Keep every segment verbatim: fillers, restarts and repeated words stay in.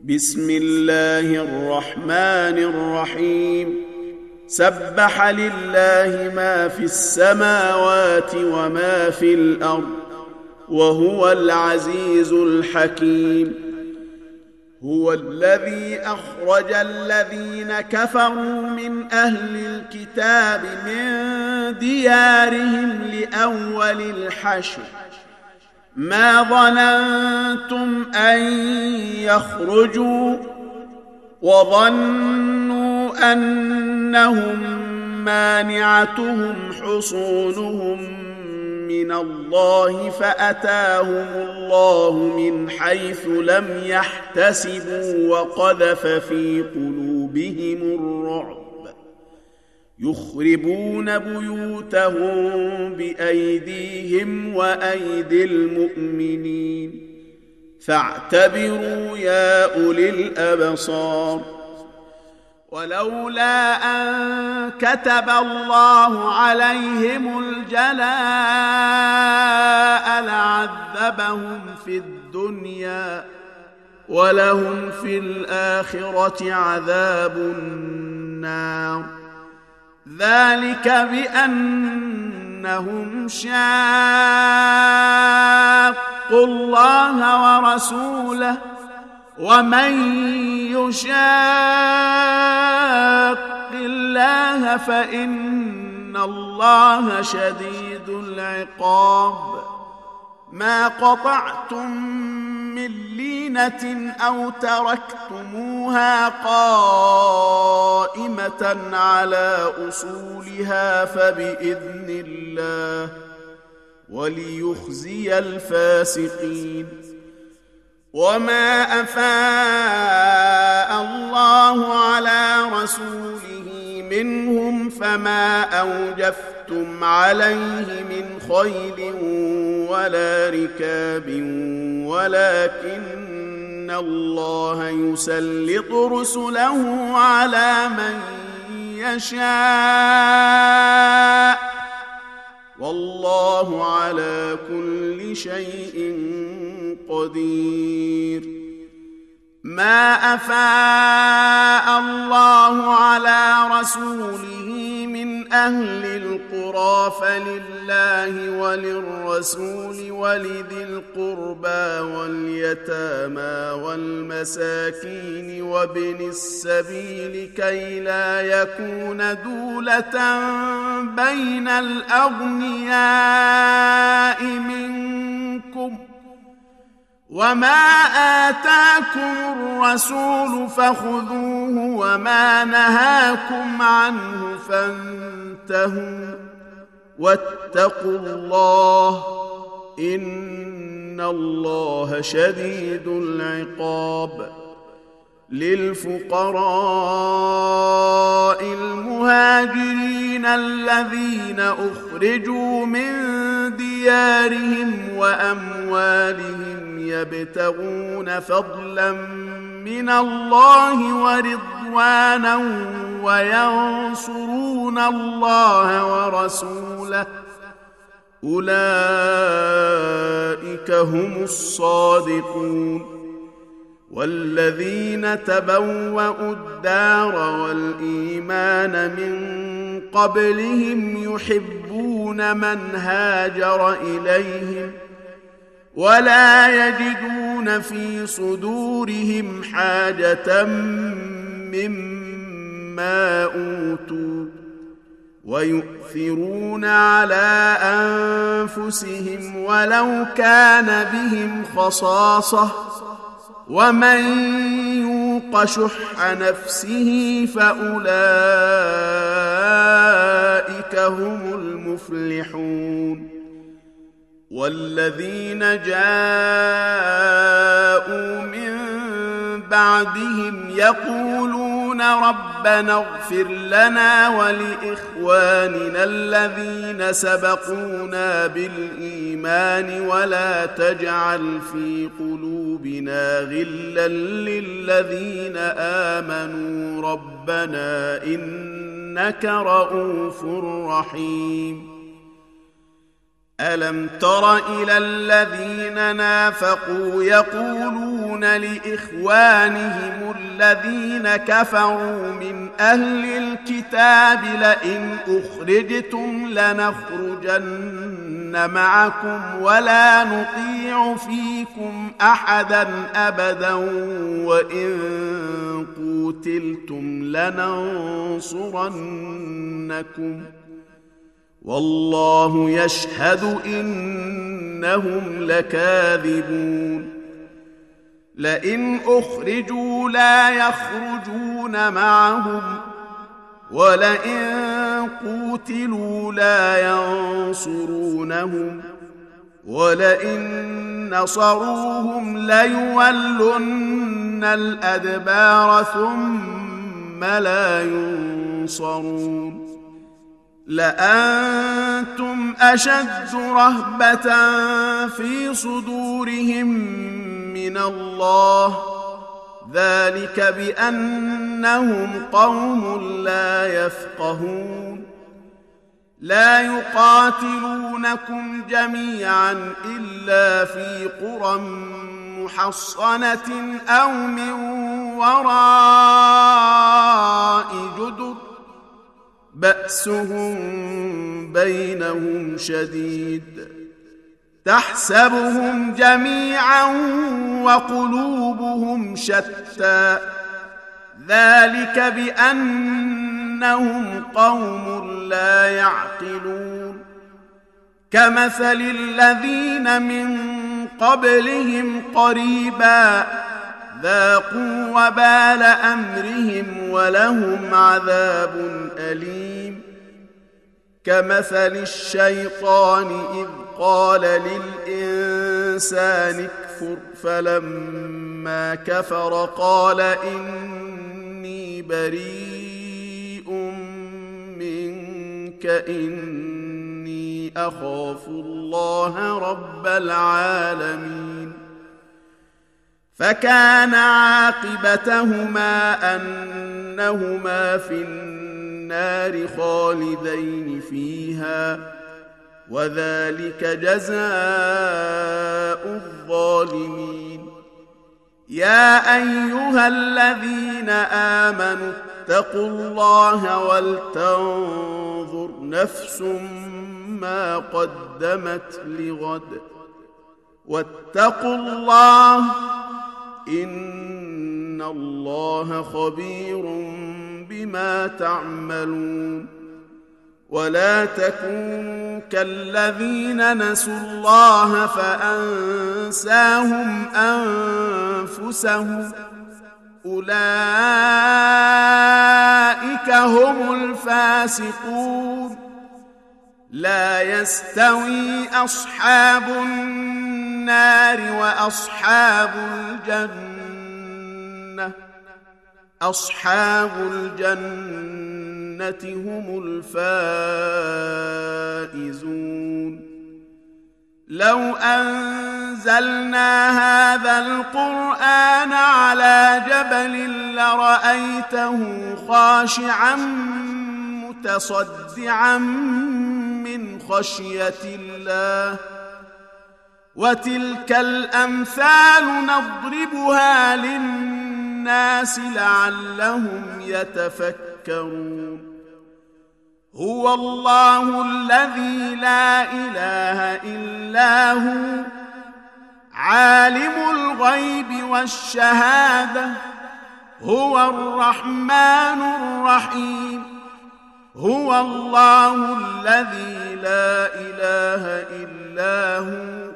بسم الله الرحمن الرحيم سبح لله ما في السماوات وما في الأرض وهو العزيز الحكيم. هو الذي أخرج الذين كفروا من أهل الكتاب من ديارهم لأول الحشر ما ظننتم أن يخرجوا وظنوا أنهم مانعتهم حصونهم من الله فأتاهم الله من حيث لم يحتسبوا وقذف في قلوبهم الرعب يخربون بيوتهم بأيديهم وأيدي المؤمنين فاعتبروا يا أولي الأبصار. ولولا أن كتب الله عليهم الجلاء لعذبهم في الدنيا ولهم في الآخرة عذاب النار ذلك بأنهم شاقوا الله ورسوله ومن يشاق الله فإن الله شديد العقاب. ما قطعتم من لينة أو تركتموها قائمة على أصولها فبإذن الله وليخزي الفاسقين. وما أفاء الله على رسوله منهم فما أوجفتم عليه من خيل ولا ركاب ولكن الله يسلط رسله على من يشاء والله على كل شيء قدير. ما أفاء الله على رسوله من أهل القرى فلله وللرسول ولذي القربى واليتامى والمساكين وابن السبيل كي لا يكون دولة بين الأغنياء منكم وما آتاكم الرسول فخذوه وما نهاكم عنه فانتهوا واتقوا الله إن الله شديد العقاب. للفقراء المهاجرين الذين أخرجوا من ديارهم وأموالهم يبتغون فضلا من الله ورضوانا وينصرون الله ورسوله أولئك هم الصادقون. والذين تبوأوا الدار والإيمان من قبلهم يحبون من هاجر إليهم ولا يجدون في صدورهم حاجة مما أوتوا ويؤثرون على أنفسهم ولو كان بهم خصاصة ومن يوق شح نفسه فأولئك هم المفلحون. والذين جاءوا من بعدهم يقولون ربنا اغفر لنا ولإخواننا الذين سبقونا بالإيمان ولا تجعل في قلوبنا غلا للذين آمنوا ربنا إنك رؤوف رحيم. ألم تر إلى الذين نافقوا يقولون يقولون لإخوانهم الذين كفروا من أهل الكتاب لئن أخرجتم لنخرجن معكم ولا نطيع فيكم أحدا أبدا وإن قوتلتم لننصرنكم والله يشهد إنهم لكاذبون لئن أخرجوا لا يخرجون معهم ولئن قوتلوا لا ينصرونهم ولئن نصروهم ليولن الأدبار ثم لا ينصرون لأنتم أشد رهبة في صدورهم من الله ذلك بأنهم قوم لا يفقهون لا يقاتلونكم جميعا إلا في قرى محصنة أو من وراء جدر بأسهم بينهم شديد تحسبهم جميعا وقلوبهم شتى ذلك بأنهم قوم لا يعقلون كمثل الذين من قبلهم قريبا ذاقوا وبال أمرهم ولهم عذاب أليم كمثل الشيطان إذ قال للإنسان اكفر فلما كفر قال إني بريء منك إني أخاف الله رب العالمين فكان عاقبتهما أنهما في النار خالدين فيها وذلك جزاء الظالمين يا أيها الذين آمنوا اتقوا الله ولتنظر نفس ما قدمت لغد واتقوا الله إن الله خبير بما تعملون ولا تكونوا كالذين نسوا الله فأنساهم أنفسهم أولئك هم الفاسقون لا يستوي أصحاب النار وأصحاب الجنة أصحاب الجنة هم الفائزون لو أنزلنا هذا القرآن على جبل لرأيته خاشعا متصدعا من خشية الله وتلك الأمثال نضربها للناس لعلهم يتفكرون هو الله الذي لا إله إلا هو عالم الغيب والشهادة هو الرحمن الرحيم هو الله الذي لا إله إلا هو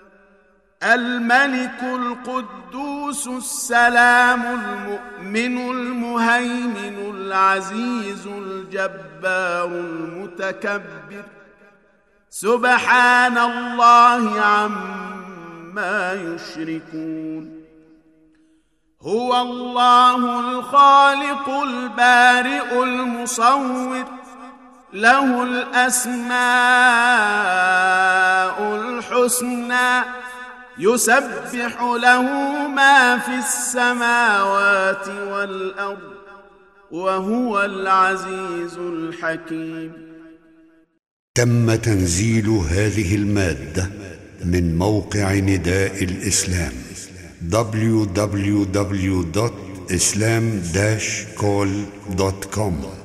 الملك القدوس السلام المؤمن المهيمن العزيز الجبار المتكبر سبحان الله عما يشركون هو الله الخالق البارئ المصور له الأسماء الحسنى يسبح له ما في السماوات والأرض وهو العزيز الحكيم. تم تنزيل هذه المادة من موقع نداء الإسلام دبليو دبليو دبليو دوت اسلام داش كول دوت كوم.